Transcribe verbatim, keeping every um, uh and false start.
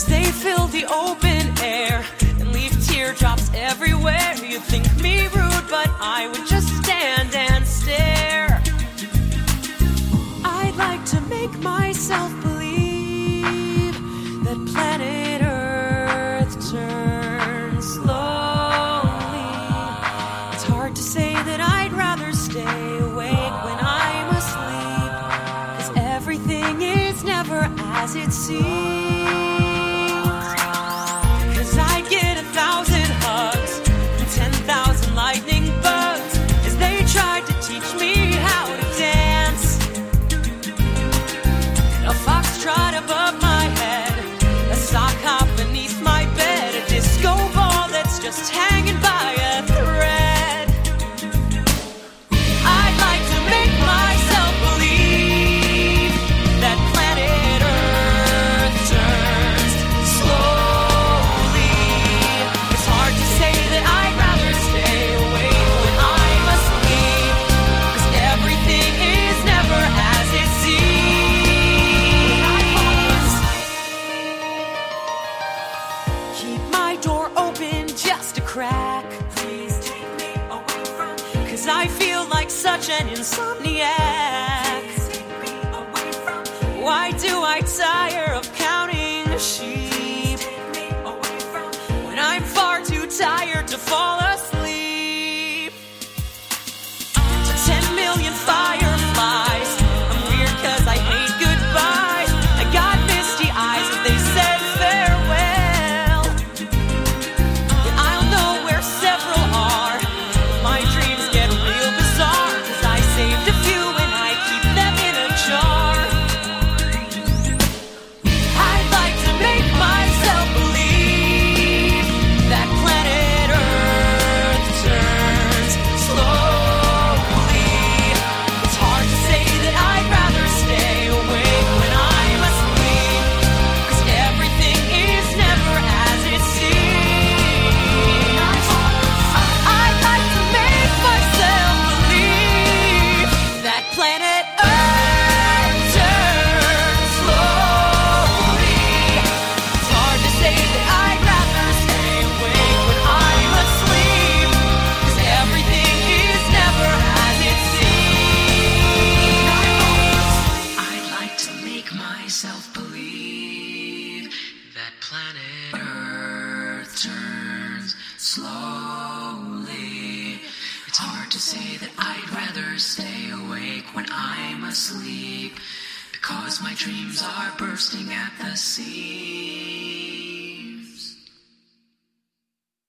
as they fill the open air and leave teardrops everywhere. You think me rude, but I would just stand and stare. I'd like to make myself believe that planet Earth turns slowly. It's hard to say that I'd rather stay awake when I'm asleep, 'cause everything is never as it seems. 'Cause I get a thousand hugs and ten thousand lightning bugs as they tried to teach me how to dance. A foxtrot above my head, a sock hop beneath my bed, a disco ball that's just hanging by a thread. I'd like to make myself believe that planet Earth turns slowly. It's hard to say that I'd rather stay awake when I'm asleep, 'cause everything is never as it seems. Keep my door open just a crack. Please take me away from, 'cause I feel like such an insomniac. Why do I tire of counting sheep when I'm far too tired to fall asleep? To ten million fireflies, I'm weird 'cause I hate goodbyes. I got misty eyes as they said farewell. And I'll know where several are if my dreams get real bizarre, 'cause I saved a few and I keep them in a jar. I'd like to make myself believe that planet Earth turns slowly. It's hard to say that I'd rather stay awake when I'm asleep, 'cause everything is never as it seems. I'd like to make myself believe that planet Earth turns slowly. It's hard to say that I'd rather stay awake when I'm asleep, 'cause everything is never as it seems. I'd like to make myself believe that planet Earth turns slowly. It's hard to say that I'd rather stay awake when I'm asleep, because my dreams are bursting at the seams.